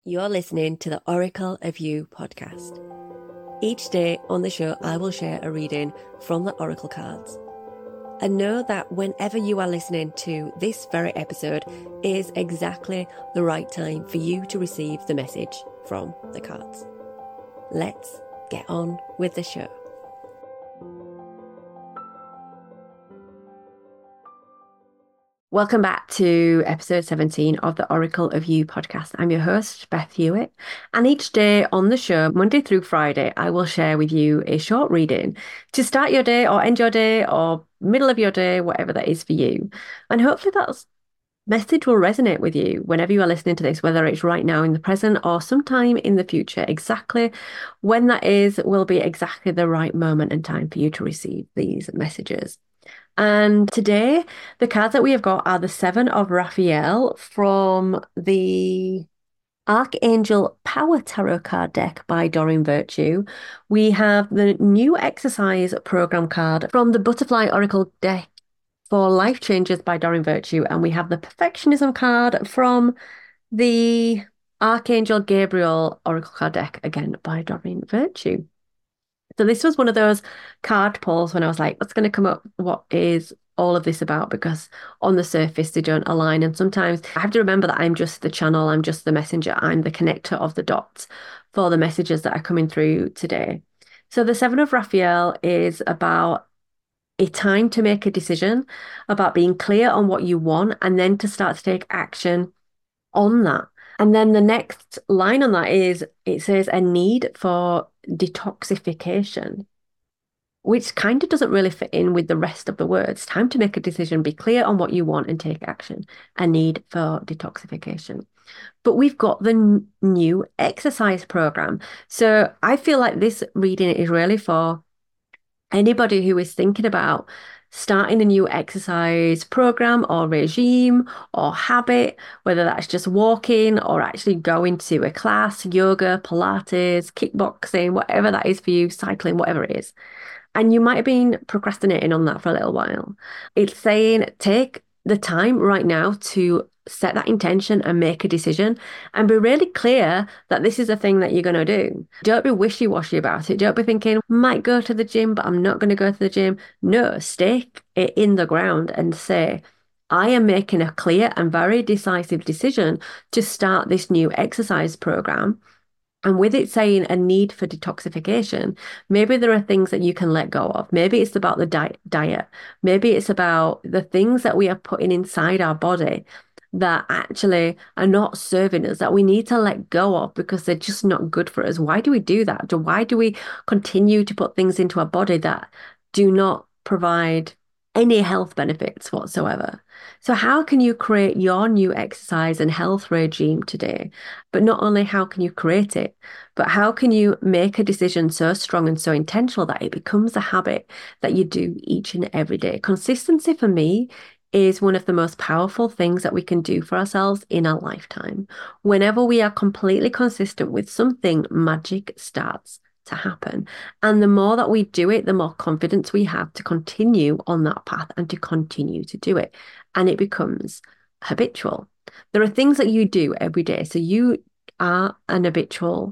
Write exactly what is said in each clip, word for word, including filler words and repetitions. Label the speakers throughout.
Speaker 1: You're listening to the Oracle of You podcast. Each day on the show, I will share a reading from the Oracle cards. And know that whenever you are listening to this very episode is exactly the right time for you to receive the message from the cards. Let's get on with the show. Welcome back to episode seventeen of the Oracle of You podcast. I'm your host, Beth Hewitt, and each day on the show, Monday through Friday, I will share with you a short reading to start your day or end your day or middle of your day, whatever that is for you. And hopefully that message will resonate with you whenever you are listening to this, whether it's right now in the present or sometime in the future. Exactly when that is will be exactly the right moment and time for you to receive these messages. And today, the cards that we have got are the Seven of Raphael from the Archangel Power Tarot card deck by Doreen Virtue. We have the new exercise program card from the Butterfly Oracle deck for Life Changes by Doreen Virtue. And we have the Perfectionism card from the Archangel Gabriel Oracle card deck, again by Doreen Virtue. So this was one of those card pulls when I was like, what's going to come up? What is all of this about? Because on the surface, they don't align. And sometimes I have to remember that I'm just the channel. I'm just the messenger. I'm the connector of the dots for the messages that are coming through today. So the Seven of Raphael is about a time to make a decision, about being clear on what you want, and then to start to take action on that. And then the next line on that is, it says a need for detoxification, which kind of doesn't really fit in with the rest of the words. Time to make a decision, be clear on what you want and take action. A need for detoxification. But we've got the n- new exercise program. So I feel like this reading is really for anybody who is thinking about starting a new exercise program or regime or habit, whether that's just walking or actually going to a class, yoga, Pilates, kickboxing, whatever that is for you, cycling, whatever it is. And you might have been procrastinating on that for a little while. It's saying take the time right now to set that intention and make a decision and be really clear that this is a thing that you're going to do. Don't be wishy-washy about it. Don't be thinking, might go to the gym, but I'm not going to go to the gym. No, stake it in the ground and say, I am making a clear and very decisive decision to start this new exercise program. And with it saying a need for detoxification, maybe there are things that you can let go of. Maybe it's about the diet, diet. Maybe it's about the things that we are putting inside our body that actually are not serving us, that we need to let go of because they're just not good for us. Why do we do that? Why do we continue to put things into our body that do not provide any health benefits whatsoever? So how can you create your new exercise and health regime today? But not only how can you create it, but how can you make a decision so strong and so intentional that it becomes a habit that you do each and every day? Consistency for me is one of the most powerful things that we can do for ourselves in our lifetime. Whenever we are completely consistent with something, magic starts to happen. And the more that we do it, the more confidence we have to continue on that path and to continue to do it. And it becomes habitual. There are things that you do every day. So you are an habitual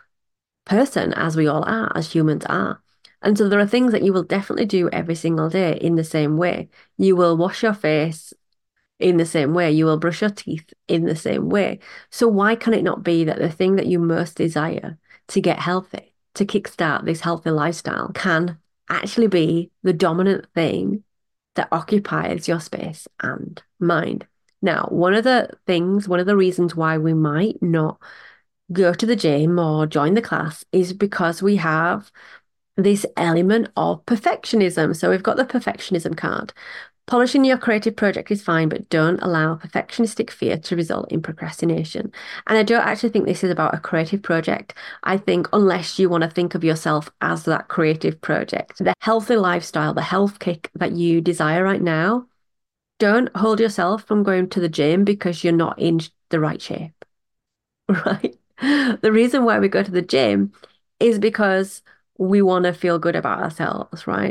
Speaker 1: person, as we all are, as humans are. And so there are things that you will definitely do every single day in the same way. You will wash your face in the same way. You will brush your teeth in the same way. So why can it not be that the thing that you most desire to get healthy, to kickstart this healthy lifestyle, can actually be the dominant thing that occupies your space and mind? Now, one of the things, one of the reasons why we might not go to the gym or join the class is because we have this element of perfectionism. So we've got the perfectionism card. Polishing your creative project is fine, but don't allow perfectionistic fear to result in procrastination. And I don't actually think this is about a creative project. I think unless you want to think of yourself as that creative project, the healthy lifestyle, the health kick that you desire right now, don't hold yourself from going to the gym because you're not in the right shape, right? The reason why we go to the gym is because we want to feel good about ourselves, right?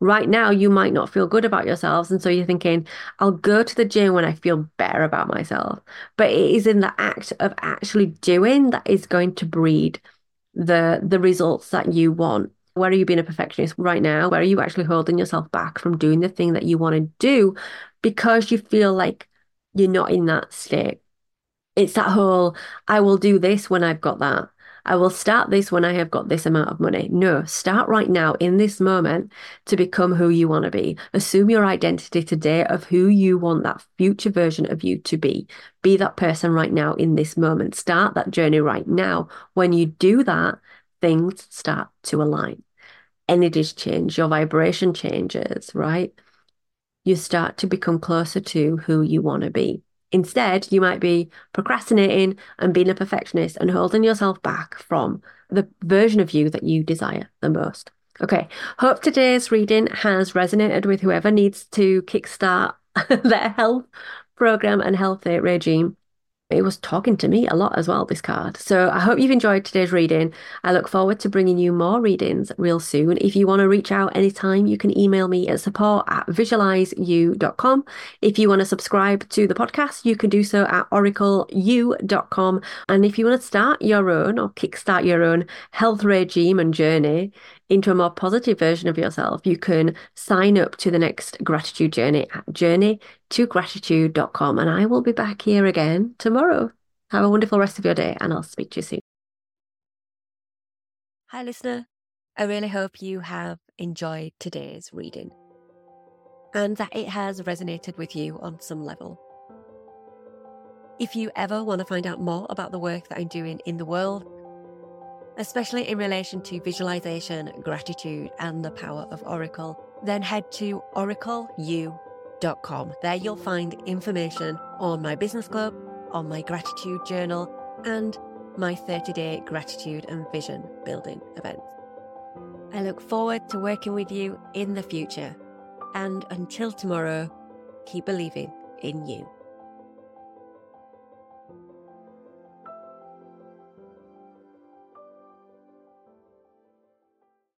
Speaker 1: Right now, you might not feel good about yourselves. And so you're thinking, I'll go to the gym when I feel better about myself. But it is in the act of actually doing that is going to breed the the results that you want. Where are you being a perfectionist right now? Where are you actually holding yourself back from doing the thing that you want to do because you feel like you're not in that state? It's that whole, I will do this when I've got that. I will start this when I have got this amount of money. No, start right now in this moment to become who you want to be. Assume your identity today of who you want that future version of you to be. Be that person right now in this moment. Start that journey right now. When you do that, things start to align. Energies change, your vibration changes, right? You start to become closer to who you want to be. Instead, you might be procrastinating and being a perfectionist and holding yourself back from the version of you that you desire the most. Okay, hope today's reading has resonated with whoever needs to kickstart their health program and health regime. It was talking to me a lot as well, this card. So I hope you've enjoyed today's reading. I look forward to bringing you more readings real soon. If you want to reach out anytime, you can email me at support at visualize you dot com. If you want to subscribe to the podcast, you can do so at oracle u dot com. And if you want to start your own or kickstart your own health regime and journey into a more positive version of yourself, you can sign up to the next gratitude journey at journey to gratitude dot com. And I will be back here again tomorrow. Have a wonderful rest of your day, and I'll speak to you soon. Hi, listener. I really hope you have enjoyed today's reading and that it has resonated with you on some level. If you ever want to find out more about the work that I'm doing in the world, especially in relation to visualization, gratitude, and the power of Oracle, then head to oracle u dot com. There you'll find information on my business club, on my gratitude journal, and my thirty-day gratitude and vision building event. I look forward to working with you in the future. And until tomorrow, keep believing in you.